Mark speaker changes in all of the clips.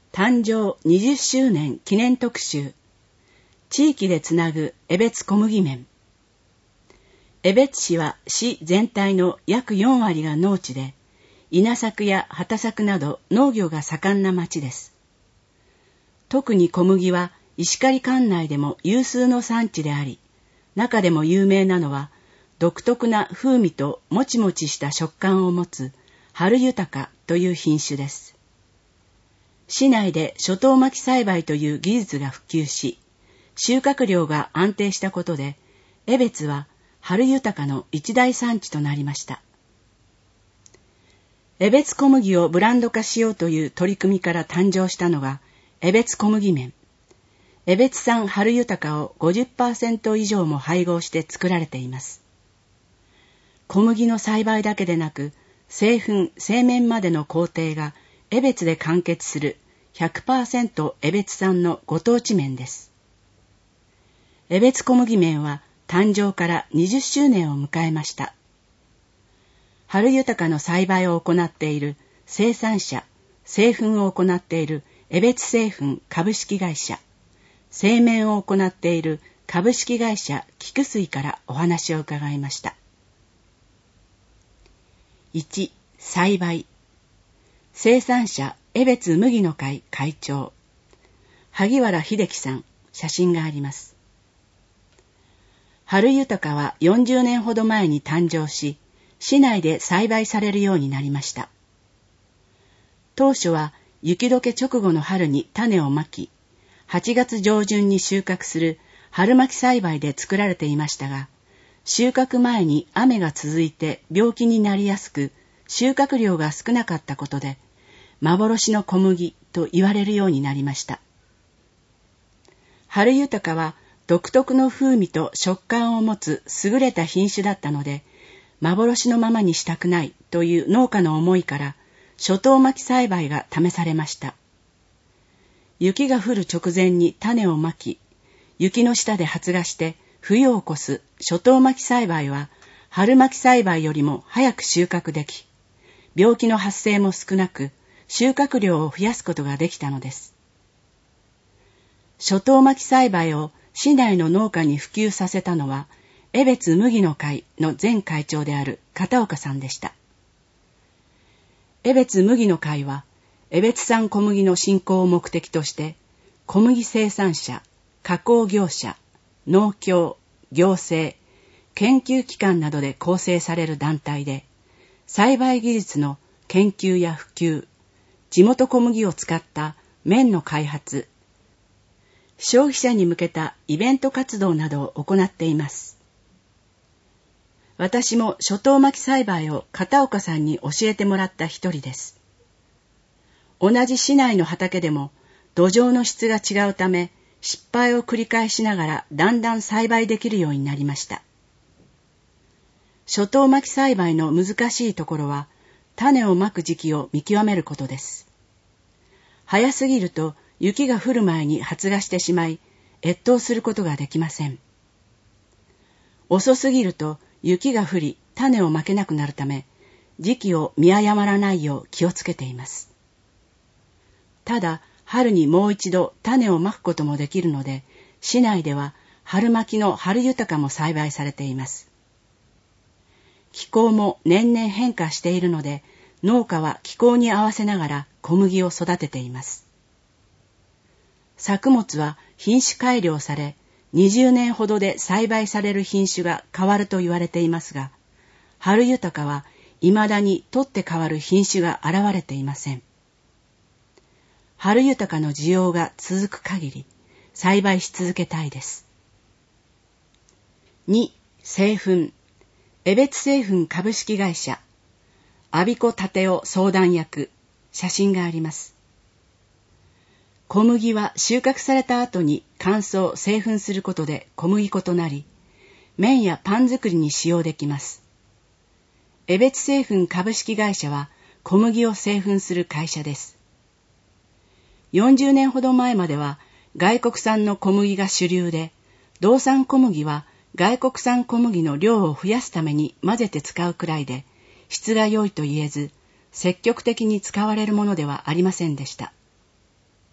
Speaker 1: 誕生20周年記念特集、地域でつなぐ江別小麦麺。江別市は市全体の約4割が農地で、稲作や畑作など農業が盛んな町です。特に小麦は石狩管内でも有数の産地であり、中でも有名なのは独特な風味ともちもちした食感を持つ春豊という品種です。市内で初冬巻き栽培という技術が普及し、収穫量が安定したことで、江別は春豊の一大産地となりました。江別小麦をブランド化しようという取り組みから誕生したのが江別小麦麺。江別産春豊を 50% 以上も配合して作られています。小麦の栽培だけでなく、製粉、製麺までの工程が江別で完結する 100% 江別産のご当地麺です。江別小麦麺は誕生から20周年を迎えました。春豊の栽培を行っている生産者、製粉を行っている江別製粉株式会社、製麺を行っている株式会社菊水からお話を伺いました。1、栽培。生産者江別麦の会会長、萩原秀樹さん、写真があります。春豊は40年ほど前に誕生し、市内で栽培されるようになりました。当初は雪解け直後の春に種をまき、8月上旬に収穫する春巻き栽培で作られていましたが、収穫前に雨が続いて病気になりやすく、収穫量が少なかったことで、幻の小麦と言われるようになりました。春豊は独特の風味と食感を持つ優れた品種だったので、幻のままにしたくないという農家の思いから初冬巻き栽培が試されました。雪が降る直前に種をまき、雪の下で発芽して冬を越す初冬巻き栽培は春巻き栽培よりも早く収穫でき、病気の発生も少なく収穫量を増やすことができたのです。初冬巻き栽培を市内の農家に普及させたのは江別麦の会の前会長である片岡さんでした。江別麦の会は江別産小麦の振興を目的として小麦生産者、加工業者、農協、行政、研究機関などで構成される団体で、栽培技術の研究や普及、地元小麦を使った麺の開発、消費者に向けたイベント活動などを行っています。私も初冬巻き栽培を片岡さんに教えてもらった一人です。同じ市内の畑でも土壌の質が違うため、失敗を繰り返しながらだんだん栽培できるようになりました。初冬巻き栽培の難しいところは、種をまく時期を見極めることです。早すぎると雪が降る前に発芽してしまい、越冬することができません。遅すぎると雪が降り、種をまけなくなるため、時期を見誤らないよう気をつけています。ただ、春にもう一度種をまくこともできるので、市内では春巻きの春豊も栽培されています。気候も年々変化しているので、農家は気候に合わせながら小麦を育てています。作物は品種改良され、20年ほどで栽培される品種が変わると言われていますが、春豊は未だに取って変わる品種が現れていません。春豊の需要が続く限り、栽培し続けたいです。2、製粉。江別製粉株式会社、阿比子立夫相談役、写真があります。小麦は収穫された後に乾燥・製粉することで小麦粉となり、麺やパン作りに使用できます。江別製粉株式会社は小麦を製粉する会社です。40年ほど前までは外国産の小麦が主流で、道産小麦は外国産小麦の量を増やすために混ぜて使うくらいで、質が良いと言えず、積極的に使われるものではありませんでした。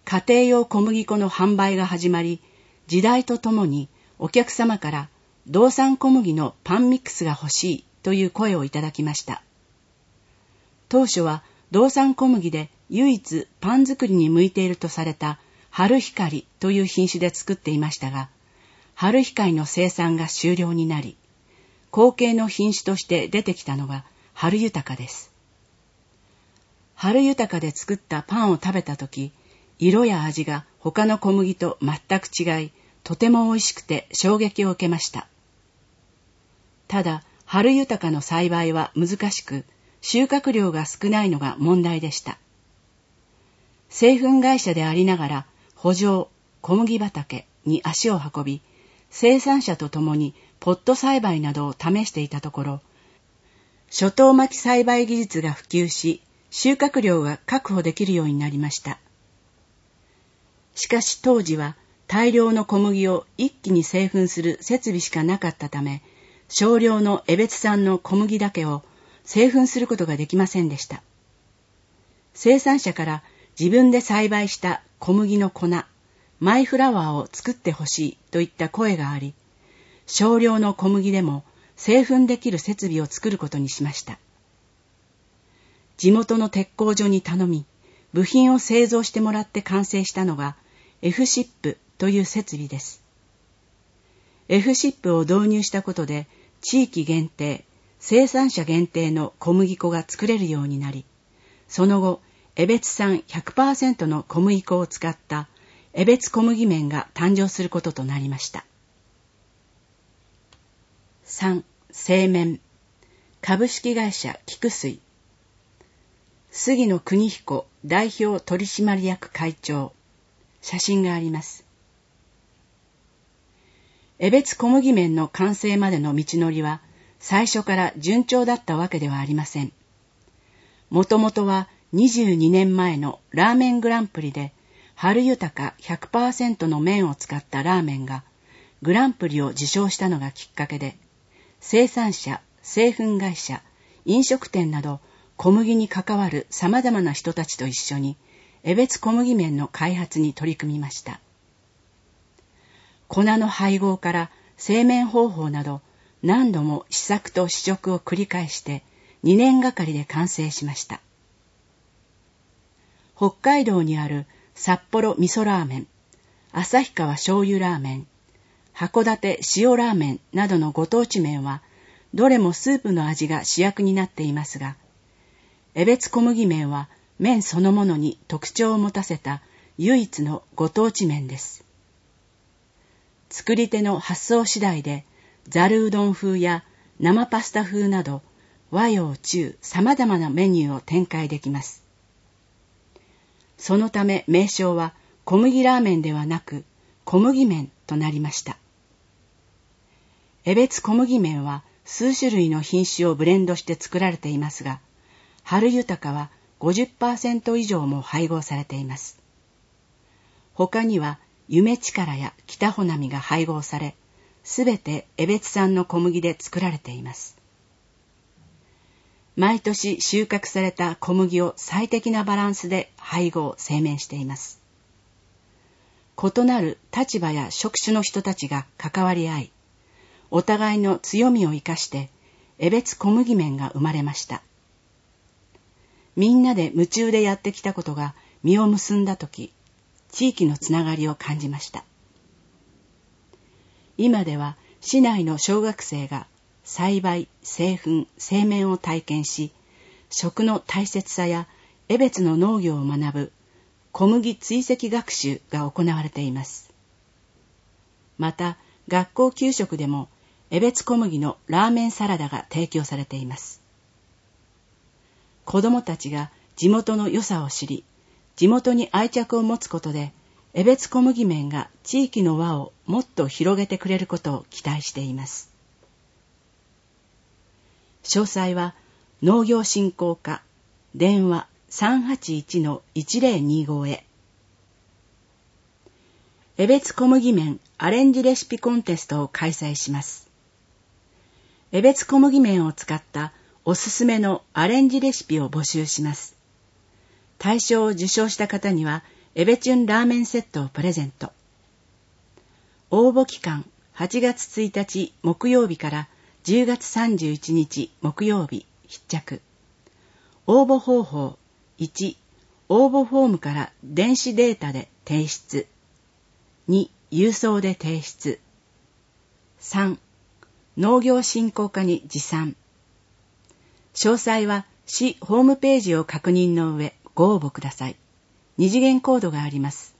Speaker 1: 家庭用小麦粉の販売が始まり、時代とともにお客様から道産小麦のパンミックスが欲しいという声をいただきました。当初は道産小麦で唯一パン作りに向いているとされた春光という品種で作っていましたが、春光の生産が終了になり、後継の品種として出てきたのが春豊です。春豊で作ったパンを食べたとき、色や味が他の小麦と全く違い、とても美味しくて衝撃を受けました。ただ、春豊の栽培は難しく、収穫量が少ないのが問題でした。製粉会社でありながら、圃場、小麦畑に足を運び、生産者と共にポット栽培などを試していたところ、初等巻き栽培技術が普及し、収穫量が確保できるようになりました。しかし当時は大量の小麦を一気に製粉する設備しかなかったため、少量の江別産の小麦だけを製粉することができませんでした。生産者から自分で栽培した小麦の粉、マイフラワーを作ってほしいといった声があり、少量の小麦でも製粉できる設備を作ることにしました。地元の鉄工所に頼み、部品を製造してもらって完成したのが F-SIP という設備です。F-SIP を導入したことで地域限定、生産者限定の小麦粉が作れるようになり、その後、江別産 100% の小麦粉を使った江別小麦麺が誕生することとなりました。3. 製麺。株式会社菊水。杉野邦彦代表取締役会長。写真があります。江別小麦麺の完成までの道のりは最初から順調だったわけではありません。もともとは22年前のラーメングランプリで春豊 100% の麺を使ったラーメンがグランプリを受賞したのがきっかけで、生産者、製粉会社、飲食店など小麦に関わる様々な人たちと一緒に江別小麦麺の開発に取り組みました。粉の配合から製麺方法など何度も試作と試食を繰り返して2年がかりで完成しました。北海道にある札幌味噌ラーメン、旭川醤油ラーメン、函館塩ラーメンなどのご当地麺はどれもスープの味が主役になっていますが、江別小麦麺は麺そのものに特徴を持たせた唯一のご当地麺です。作り手の発想次第でざるうどん風や生パスタ風など和洋中様々なメニューを展開できます。そのため名称は小麦ラーメンではなく小麦麺となりました。江別小麦麺は数種類の品種をブレンドして作られていますが、春豊は 50% 以上も配合されています。他には夢力や北穂波が配合され、すべて江別産の小麦で作られています。毎年収穫された小麦を最適なバランスで配合・製麺しています。異なる立場や職種の人たちが関わり合い、お互いの強みを生かして江別小麦麺が生まれました。みんなで夢中でやってきたことが実を結んだとき、地域のつながりを感じました。今では市内の小学生が栽培、製粉、製麺を体験し、食の大切さや江別の農業を学ぶ小麦追跡学習が行われています。また、学校給食でも江別小麦のラーメンサラダが提供されています。子どもたちが地元の良さを知り、地元に愛着を持つことで、江別小麦麺が地域の輪をもっと広げてくれることを期待しています。詳細は農業振興課電話 381-1025 へ。江別小麦麺アレンジレシピコンテストを開催します。江別小麦麺を使ったおすすめのアレンジレシピを募集します。大賞を受賞した方にはエベチュンラーメンセットをプレゼント。応募期間8月1日木曜日から10月31日木曜日必着。応募方法1、応募フォームから電子データで提出。2、郵送で提出。3、農業振興課に持参。詳細は市ホームページを確認の上ご応募ください。2次元コードがあります。